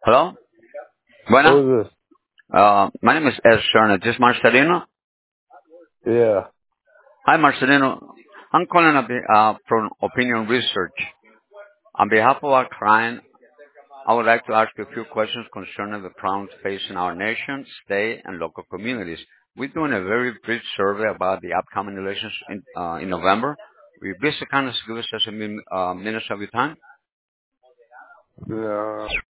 Hello? Buena. Who is this? My name is Ed Stern. Is this Marcelino? Yeah. Hi, Marcelino. I'm calling from Opinion Research. On behalf of our client, I would like to ask you a few questions concerning the problems facing our nation, state, and local communities. We're doing a very brief survey about the upcoming elections in November. Will you please kind of give us just a minutes of your time? Yeah.